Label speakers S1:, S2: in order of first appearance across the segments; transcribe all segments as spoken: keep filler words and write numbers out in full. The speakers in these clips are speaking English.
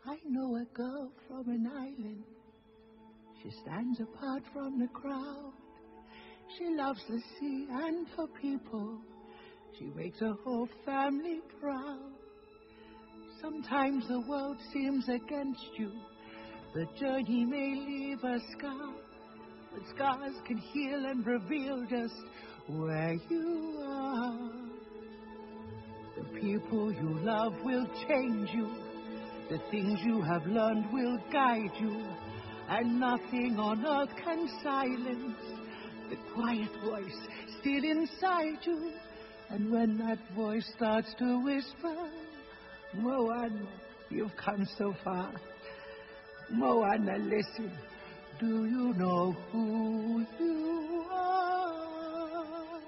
S1: I know a girl from an island. She stands apart from the crowd. She loves the sea and her people. She makes her whole family proud. Sometimes the world seems against you. The journey may leave a scar, but scars can heal and reveal just where you are. The people you love will change you. The things you have learned will guide you. And nothing on earth can silence the quiet voice still inside you. And when that voice starts to whisper, Moana, you've come so far. Moana, listen, do you know who you are?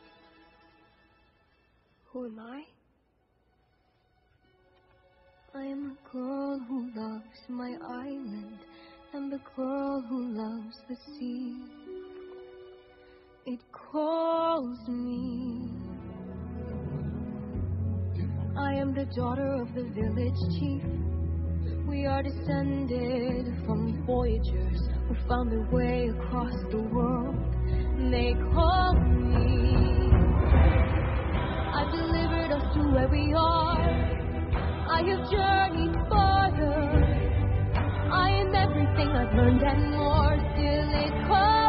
S2: Who am I? I am a girl who loves my island, and the girl who loves the sea. It calls me. I am the daughter of the village chief. We are descended from voyagers who found their way across the world. They call me. I've delivered us to where we are. I have journeyed farther. I am everything I've learned and more. Still it calls.